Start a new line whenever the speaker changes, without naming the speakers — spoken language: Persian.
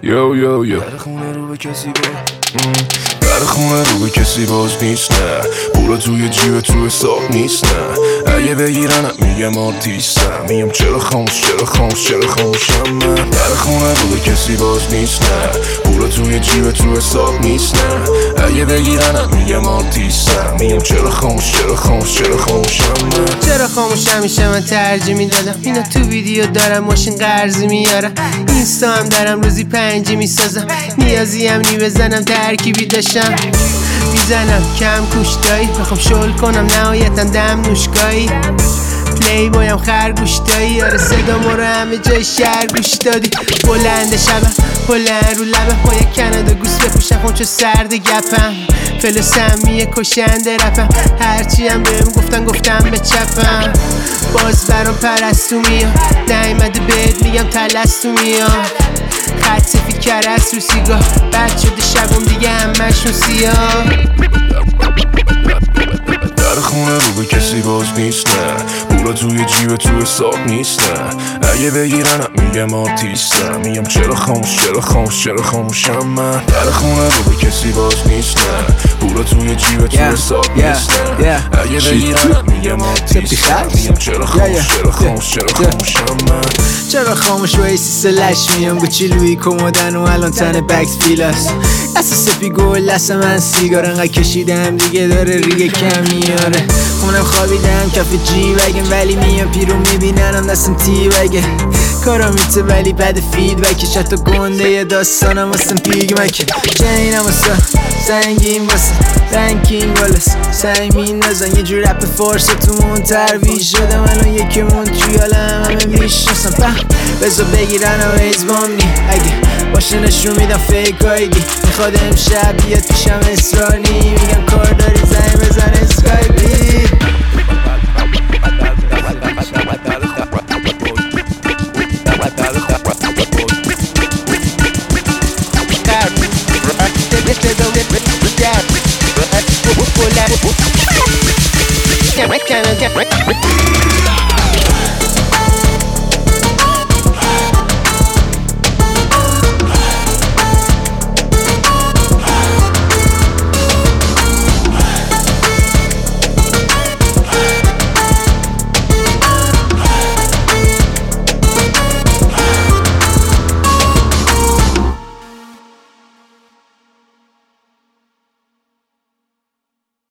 یو یو یو در خونه رو به کسی در خونه رو به کسی باز نیست نه، پولا توی جیب تو حساب نیست نه، اگه بگیرن میگم آرتیستم، میگم چرا خاموش چرا خاموش چرا خاموشم من. در خونه رو به کسی باز نیست نه، پولا توی جیب تو حساب نیست نه، اگه بگیرن میگم آرتیستم، میگم چرا خاموش چرا خاموش چرا خاموشم من.
چرا خاموش همیشه من ترجیح میدادم، اینا تو ویدیو دارم ماشین قرضی میارم، اینستا هم دارم روزی 5 میسازم، نیازی هم نی بزنم ترکیبی داشتم میزنم کم کوشتایی، بخوام شل کنم نهایتا دم نوشگاهی، پلی بایم خرگوش دایی، آره صدا ما رو همه جای شهر گوش دادی، بلند شبم بلند رو لبم، با یک کانادا گوس بپوشم خون چه سرد گپم، فلسم میه کشنده رفم، هرچی هم بهم گفتم به چپم، باز برام پرستو میام، نیمده بهت میگم تلستو میام، خط سفید کرست رو سیگار، بد شده شبم دیگه همشون سیاه.
در خونه رو به کسی باز نیست نه، پولا توی جیب تو حساب نیست نه، اگه بگیرن میگم آرتیستم، میگم چرا خاموش چرا خاموش چرا خاموشم من. در خونه رو به کسی باز نیست نه، پولا توی جیب تو حساب نیست نه، اگه بگیرن میگم آرتیستم، میگم چرا خاموش چرا خاموش چرا خاموشم من.
چرا خاموش با ایسی سلش میام گوچی لوی کمودن و الان تن بکس فیلاس، اساس پیگو لس من سیگار انقدر کشیدم دیگه داره ریگه کم میاره، خونم خوابیدم کف جی وگم ولی میام پیرو میبیننم دستم تی وگه، کارا میته ولی بد فید وکش حتی گنده یه داستانم واسم پیگ مکه، جنینم واسه سنگین واسه رنکینگ والس سعی میندازن یه جور رپ فارس تو مون ترویج شدم، الان یکیمون توی عالم همه میشناسم، بذار بگیرن و ایزبام نی اگه باشه نشون میدم فیکایگی، میخواد امشب بیاد پیشم اسرانی، میگم کار داری زنگ بزن اسکایپی.
Canada